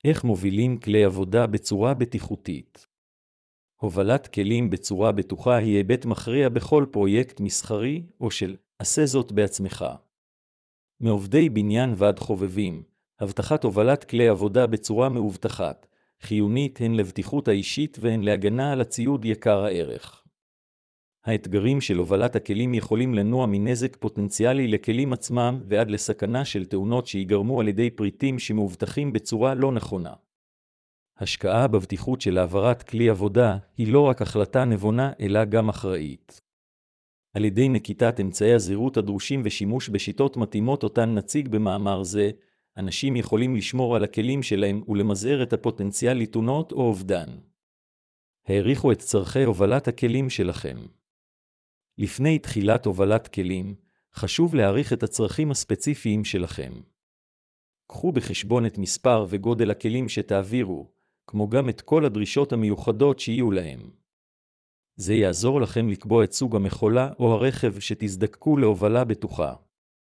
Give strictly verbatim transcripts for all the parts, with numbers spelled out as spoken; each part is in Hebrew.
איך מובילים כלי עבודה בצורה בטיחותית? הובלת כלים בצורה בטוחה היא היבט מכריע בכל פרויקט מסחרי או של עשה זאת בעצמך. מעובדי בניין ועד חובבים, הבטחת הובלת כלי עבודה בצורה מאובטחת, חיונית הן לבטיחות האישית והן להגנה על הציוד יקר הערך. האתגרים של הובלת הכלים יכולים לנוע מנזק פוטנציאלי לכלים עצמם ועד לסכנה של תאונות שיגרמו על ידי פריטים שמאובטחים בצורה לא נכונה. השקעה בבטיחות של העברת כלי עבודה היא לא רק החלטה נבונה אלא גם אחראית. על ידי נקיטת אמצעי הזהירות הדרושים ושימוש בשיטות מתאימות אותן נציג במאמר זה, אנשים יכולים לשמור על הכלים שלהם ולמזער את הפוטנציאל לתאונות או אובדן. העריכו את צרכי הובלת הכלים שלכם. לפני תחילת הובלת כלים, חשוב להעריך את הצרכים הספציפיים שלכם. קחו בחשבון את מספר וגודל הכלים שתעבירו, כמו גם את כל הדרישות המיוחדות שיהיו להם. זה יעזור לכם לקבוע את סוג המכולה או הרכב שתזדקקו להובלה בטוחה.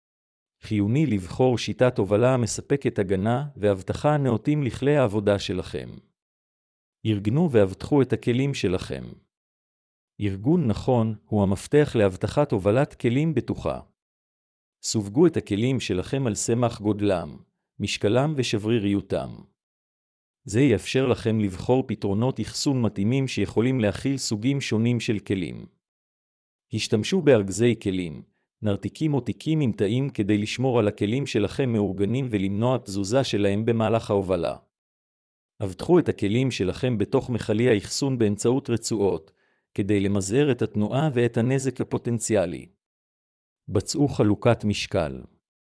חיוני לבחור שיטת הובלה המספקת הגנה והבטחה נאותים לכלי העבודה שלכם. ארגנו והבטחו את הכלים שלכם. ארגון נכון הוא המפתח להבטחת הובלת כלים בטוחה. סווגו את הכלים שלכם על סמך גודלם, משקלם ושבריריותם. זה יאפשר לכם לבחור פתרונות אחסון מתאימים שיכולים להכיל סוגים שונים של כלים. השתמשו בארגזי כלים, נרתיקים או תיקים עם תאים כדי לשמור על הכלים שלכם מאורגנים ולמנוע תזוזה שלהם במהלך ההובלה. הבטחו את הכלים שלכם בתוך מכלי האחסון באמצעות רצועות, כדי למזער את התנועה ואת הנזק הפוטנציאלי. בצעו חלוקת משקל.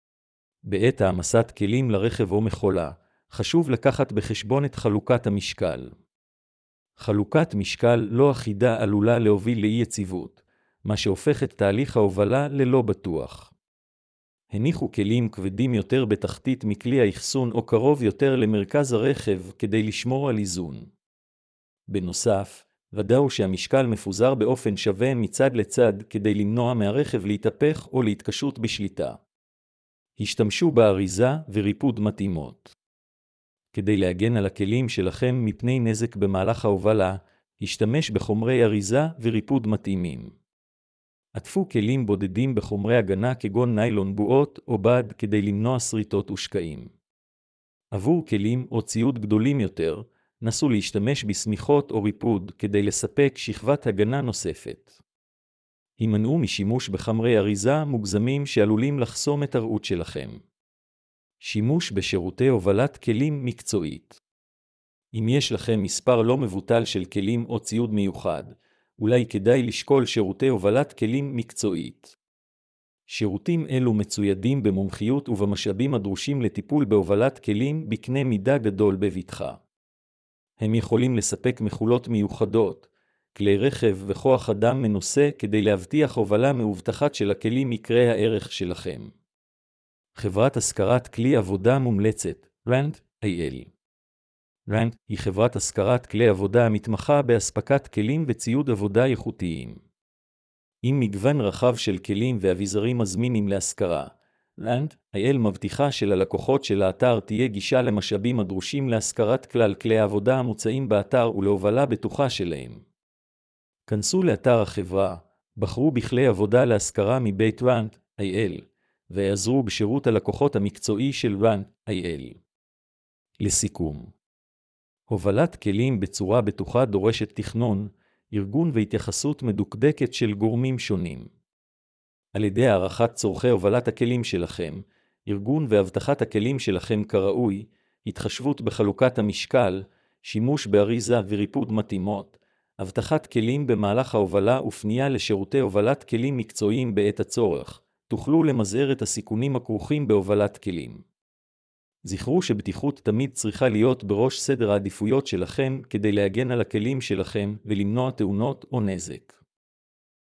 בעת העמסת כלים לרכב או מכולה, חשוב לקחת בחשבון את חלוקת המשקל. חלוקת משקל לא אחידה עלולה להוביל לאי יציבות, מה שהופך את תהליך ההובלה ללא בטוח. הניחו כלים כבדים יותר בתחתית מכלי האחסון או קרוב יותר למרכז הרכב כדי לשמור על איזון. בנוסף, ודאו שהמשקל מפוזר באופן שווה מצד לצד כדי למנוע מהרכב להתהפך או להתקשות בשליטה. השתמשו באריזה וריפוד מתאימות. כדי להגן על הכלים שלכם מפני נזק במהלך ההובלה, השתמש בחומרי אריזה וריפוד מתאימים. עטפו כלים בודדים בחומרי הגנה כגון ניילון בועות או בד כדי למנוע שריטות ושקעים. עבור כלים או ציוד גדולים יותר, נסו להשתמש בסמיכות או ריפוד כדי לספק שכבת הגנה נוספת. הימנעו משימוש בחומרי אריזה מוגזמים שעלולים לחסום את הראות שלכם. שימוש בשירותי הובלת כלים מקצועית. אם יש לכם מספר לא מבוטל של כלים או ציוד מיוחד, אולי כדאי לשקול שירותי הובלת כלים מקצועית. שירותים אלו מצוידים במומחיות ובמשאבים הדרושים לטיפול בהובלת כלים בקנה מידה גדול בבטחה. הם יכולים לספק מכולות מיוחדות, כלי רכב וכוח אדם מנוסה כדי להבטיח הובלה מאובטחת של הכלים מקרי הערך שלכם. חברת השכרת כלי עבודה מומלצת, רנט איי אל. רנט היא חברת השכרת כלי עבודה המתמחה באספקת כלים וציוד עבודה איכותיים. עם מגוון רחב של כלים ואביזרים מזמינים להשכרה, רנט איי אל מבטיחה שללקוחות של האתר תהיה גישה למשאבים הדרושים להשכרת כלל כלי העבודה המוצעים באתר ולהובלה בטוחה שלהם. כנסו לאתר החברה, בחרו בכלי עבודה להשכרה מבית רנט איי אל, ויעזרו בשירות הלקוחות המקצועי של רנט איי אל. לסיכום, הובלת כלים בצורה בטוחה דורשת תכנון, ארגון והתייחסות מדוקדקת של גורמים שונים. על ידי הערכת צורכי הובלת הכלים שלכם, ארגון והבטחת הכלים שלכם כראוי, התחשבות בחלוקת המשקל, שימוש באריזה וריפוד מתאימות, הבטחת כלים במהלך ההובלה ופנייה לשירותי הובלת כלים מקצועיים בעת הצורך, תוכלו למזער את הסיכונים הכרוכים בהובלת כלים. זכרו שבטיחות תמיד צריכה להיות בראש סדר העדיפויות שלכם כדי להגן על הכלים שלכם ולמנוע תאונות או נזק.